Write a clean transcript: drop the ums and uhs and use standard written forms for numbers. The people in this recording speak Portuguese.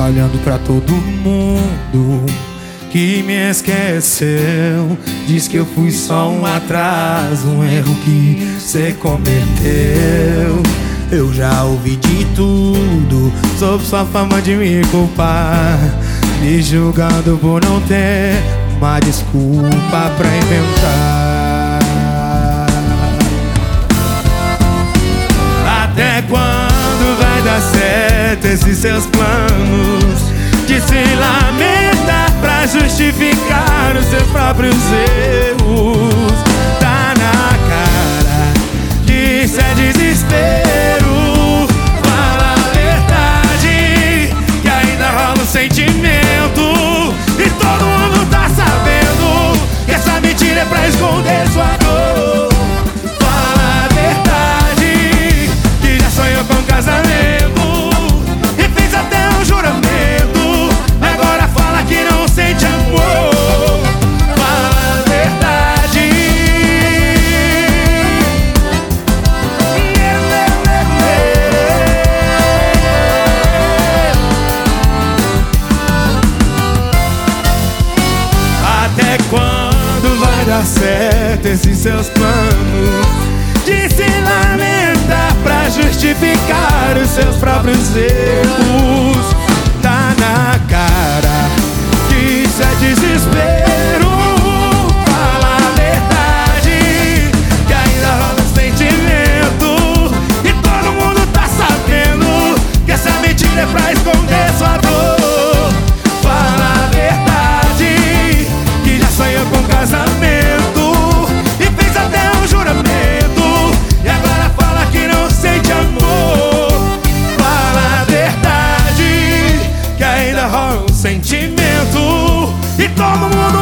espalhando pra todo mundo que me esqueceu. Diz que eu fui só um atraso, um erro que cê cometeu. Eu já ouvi de tudo sobre sua fama de me culpar, me julgando por não ter uma desculpa pra inventar. Até quando vai dar certo esses seus planos de se lamentar pra justificar os seus próprios erros? Tá na cara que isso é desespero. Fala a verdade, que ainda rola um sentimento, e todo mundo tá sabendo que essa mentira é pra esconder sua dor. Fala a verdade, que já sonhou com casamento e fez até um juramento, agora fala que não sente amor. Fala a verdade. Até quando vai dar certo esses seus planos de se lamentar pra justificar os seus próprios erros? Tá na cara que isso é desespero. Fala a verdade, que ainda rola um sentimento, e todo mundo tá sabendo que essa mentira é pra esconder sua dor. Fala a verdade, que já sonhou com casamento e fez até um juramento, e agora fala que não sente amor. Fala a verdade, que ainda rola um sentimento, e todo mundo